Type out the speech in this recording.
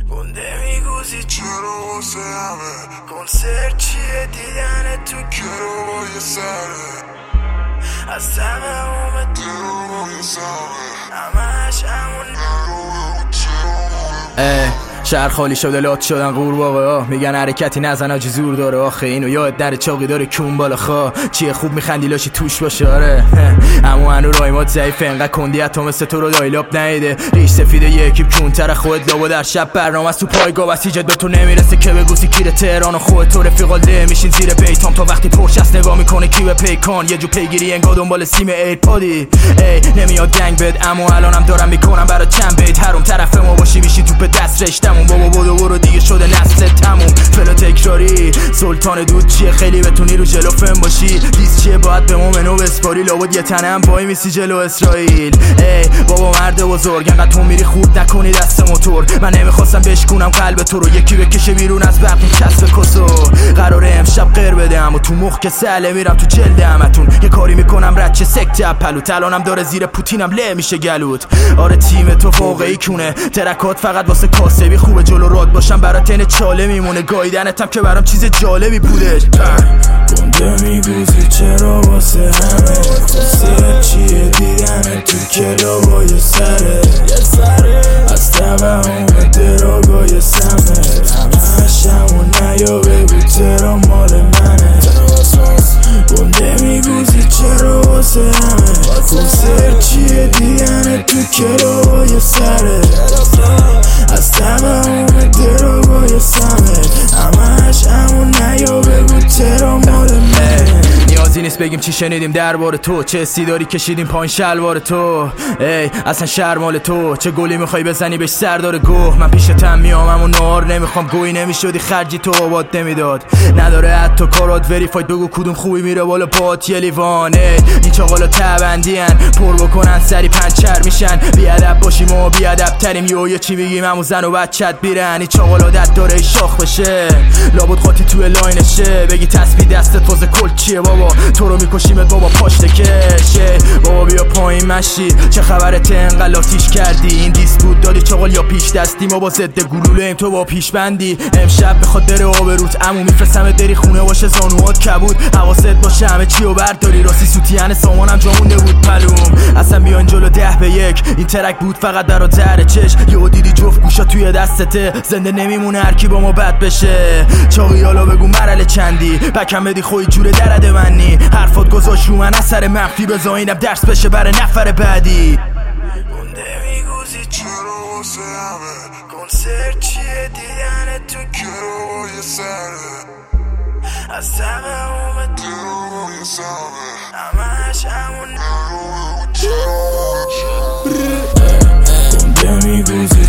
گنده میگوزی چرا واسه همه کنسرت چیه دیدن تو کرو با یه سره از تمام درو با یه سره همش همون شهر خالی شده لات شدن قورباغه‌ها میگن حرکتی نزن آجی زور داره آخه اینو یاد در چاقی داره کون بالا خوا چیه خوب میخندی لاشی توش باشه آره اما هنو رایمات ضعیفه انقدر کندی حتی مثل تو رو دایلاب نیده ریش سفیده یه اکیپ کونتر خودت لابا در شب برنامه از تو پایگاه بسیجت به تو نمیرسه که بگوزی کیر تهران و خودت تو رفیقال ده میشین زیر بیتام تا وقتی پرشست نگاه میکنه کی به پیکان یه جو پیگیری انگار دنبال سیم ایرپادی ای نمیاد گنگ بد اما الانم دارم میکنم برای چند بیت هر اون طرف ما باشی میشی توپ دست رشتمون بابا برو دیگه شده نسل تموم فلا تکراری سلطان دود چیه خیلی بتونی رو جلو فم باشی دیس چیه باید به ما منو بسپاری لابد یه تنم وای میسی جلو اسرائیل ای بابا مرد بزرگ انقدر تو میری خورد نکنی دست موتور من نمیخواستم بشکونم قلب تو رو یکی بکشه بیرون از برق این کسب کسو قراره امشب غیر بدم و تو مخ که سله میرم تو جلد همتون یه کاری میکنم رد چه سکت پلوت الانم داره زیر پوتینم له میشه گلوت آره تیم تو واقعی کونه ترکات فقط واسه کاسبی خوبه جلو راد باشم برای تن چاله میمونه گایدنتم که برام چیز جالبی بودش گنده میگوزی چرا واسه همه کنسرت چیه دیدن تو کلابای سره از تمام دراگای سمه همش همون نیا بگو چرا مال منه گنده میگوزی چرا واسه همه کنسرت چیه دیدن تو کلابای سره از تمام دراگای سمه همش همون نیا بگو چرا مال منه نیازی نیست بگیم چی شنیدیم درباره تو چه حسی داری کشیدیم پایین شلوار تو ای اصلا شهر مال تو چه گلی میخوای بزنی بهش سردار گوه من پیشتم میامم و نار نمیخوام گویی نمیشدی خرجی تو آباد نمیداد نداره حتی کارات وریفاید بگو کدوم خوبی میره بالا پات یه لیوان این چاقالا تبندی ان پر بکنن سری پنچر میشن بیادب باشیم و بیادب تریم یه چی بگیم همون زن و بچت بیرن این چاقالا دت داره شاخ بشه لابد قاطی توی لاینشه بگی تسبیح دستت فاز کل چیه بابا تو رو میکشیمت بابا پاشته کشه بابا بیا پایین مشی چه خبرت انقدر لاتیش کردی این دیسپوت دادی چاقال یا پیش دستی ما با ضد گلوله ایم تو با پیش بندی امشب بخواد بره آبروت عمو میفرستم دری خونه باشه زانوات کبود حواست باشه همه چی رو برداری راستی سوتیان سامانم جا مونده بود پلوم اصلا بیان جلو 10-1 این ترک بود فقط برا زهر چش یهو دیدی جفت گوشا توی دستته زنده نمیمونه هر کی با ما بد بشه چاقی حالا بگو مرحله چندی بکم بدی خوی جوره درد منی حرفات گذاشت رو من اثر مخفی بذار اینم درس بشه برای نفر بعدی گنده میگوزی چرا واسه همه کنسرت چیه دیدن تو کرو سره از تمام درو سره همش همون گنده میگوزی